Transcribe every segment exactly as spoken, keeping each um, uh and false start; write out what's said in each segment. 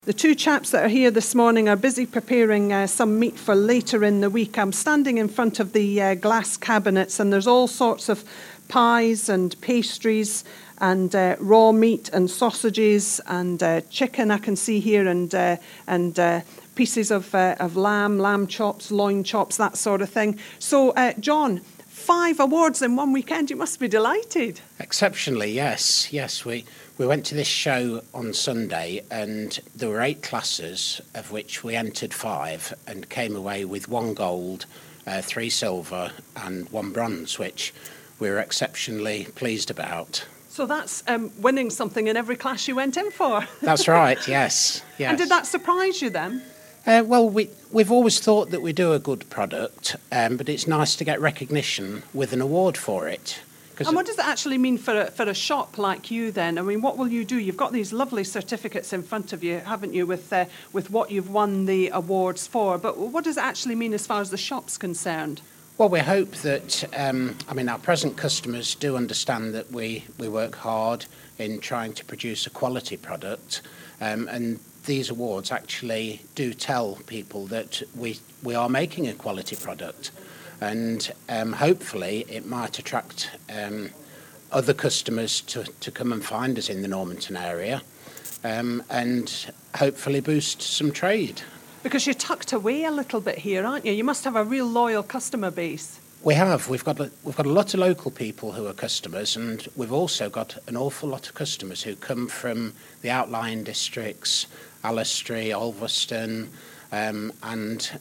The two chaps that are here this morning are busy preparing uh, some meat for later in the week. I'm standing in front of the uh, glass cabinets, and there's all sorts of pies and pastries and uh, raw meat and sausages and uh, chicken I can see here, and uh, and uh, pieces of uh, of lamb, lamb chops, loin chops, that sort of thing. So, uh, John, five awards in one weekend. You must be delighted. Exceptionally, yes. Yes, we, we went to this show on Sunday, and there were eight classes, of which we entered five and came away with one gold, uh, three silver and one bronze, which we were exceptionally pleased about. So that's um, winning something in every class you went in for. That's right, yes. yes. And did that surprise you then? Uh, well, we, we've always thought that we do a good product, um, but it's nice to get recognition with an award for it. And what does it actually mean for a, for a shop like you then? I mean, what will you do? You've got these lovely certificates in front of you, haven't you, with uh, with what you've won the awards for. But what does it actually mean as far as the shop's concerned? Well, we hope that, um, I mean, our present customers do understand that we, we work hard in trying to produce a quality product, um, and these awards actually do tell people that we we are making a quality product. And um, hopefully it might attract um, other customers to, to come and find us in the Normanton area, um, and hopefully boost some trade. Because you're tucked away a little bit here, aren't you? You must have a real loyal customer base. We have. We've got a, we've got a lot of local people who are customers, and we've also got an awful lot of customers who come from the outlying districts, Allestry, Ulverston, um, and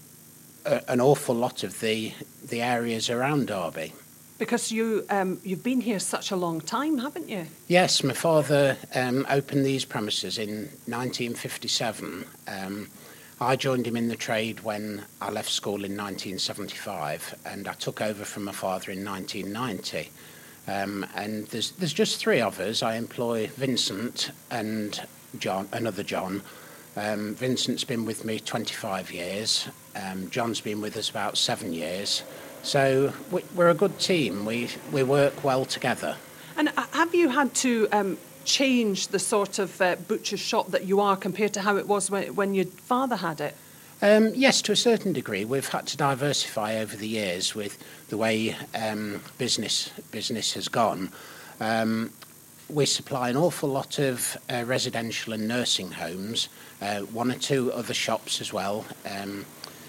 an awful lot of the the areas around Derby. Because you um, you've been here such a long time, haven't you? Yes, my father um, opened these premises in nineteen fifty-seven. Um, I joined him in the trade when I left school in nineteen seventy-five, and I took over from my father in nineteen ninety. Um, and there's there's just three of us. I employ Vincent and John, another John. Um, Vincent's been with me twenty-five years. Um, John's been with us about seven years. So we, we're a good team. We we work well together. And have you had to um, change the sort of uh, butcher shop that you are compared to how it was when, when your father had it? Um, yes, to a certain degree. We've had to diversify over the years with the way um, business business has gone. Um, We supply an awful lot of uh, residential and nursing homes, uh, one or two other shops as well, um,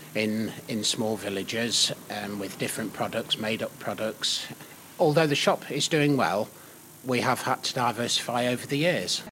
in in small villages um, with different products, made-up products. Although the shop is doing well, we have had to diversify over the years.